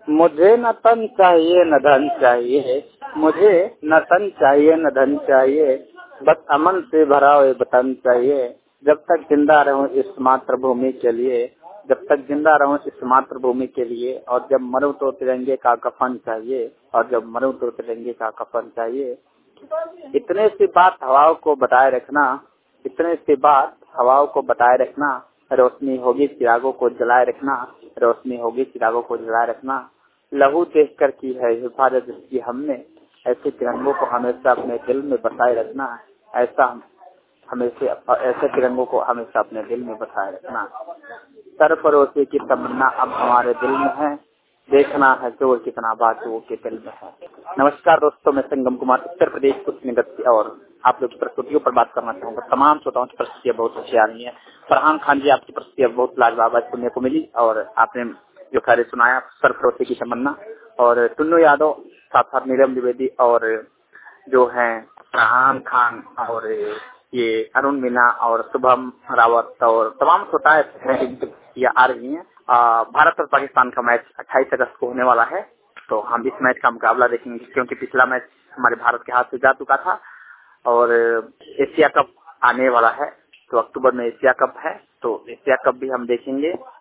मुझे न तन चाहिए न धन चाहिए, मुझे न तन चाहिए न धन चाहिए, बस अमन से भरा हुए वतन चाहिए। जब तक जिंदा रहूं इस मातृभूमि के लिए, जब तक जिंदा रहूं इस मातृभूमि के लिए, और जब मरूं तो तिरंगे का कफन चाहिए, और जब मरूं तो तिरंगे का कफन चाहिए। इतने सी बात हवाओं को बताए रखना, इतने सी बात हवाओं को बताए रखना, रोशनी होगी चिरागों को जलाए रखना, रोशनी होगी चिरागों को जलाए रखना। लहू देख कर की है हिफाजत जिसकी हमने, ऐसे तिरंगों को हमेशा अपने दिल में बसाए रखना, ऐसा हमेशा ऐसे तिरंगों को हमेशा अपने दिल में बसाए रखना। सरफरोशी की तमन्ना अब हमारे दिल में है, देखना है जोर कितना बाजुओं के दिल में है। नमस्कार दोस्तों, मैं संगम कुमार उत्तर प्रदेश कुशीनगर की और आप लोग प्रस्तुतियों पर बात करना चाहूंगा। तमाम श्रोताओं की प्रस्तुतियां बहुत अच्छी आ रही है। फरहान खान जी, आपकी प्रस्तुतियां बहुत लाजवाब सुनने को मिली, और आपने जो कार्य सुनाया सरफरोशी की तमन्ना, और टुन्नू यादव, साथ साथ नीलम द्विवेदी, और जो है फरहान खान, और ये अरुण मीना, और शुभम रावत, और तमाम श्रोताएं आ रही हैं। भारत और पाकिस्तान का मैच 28 अगस्त को होने वाला है, तो हम इस मैच का मुकाबला देखेंगे, क्योंकि पिछला मैच हमारे भारत के हाथ से जा चुका था। और एशिया कप आने वाला है, तो अक्टूबर में एशिया कप है, तो एशिया कप भी हम देखेंगे।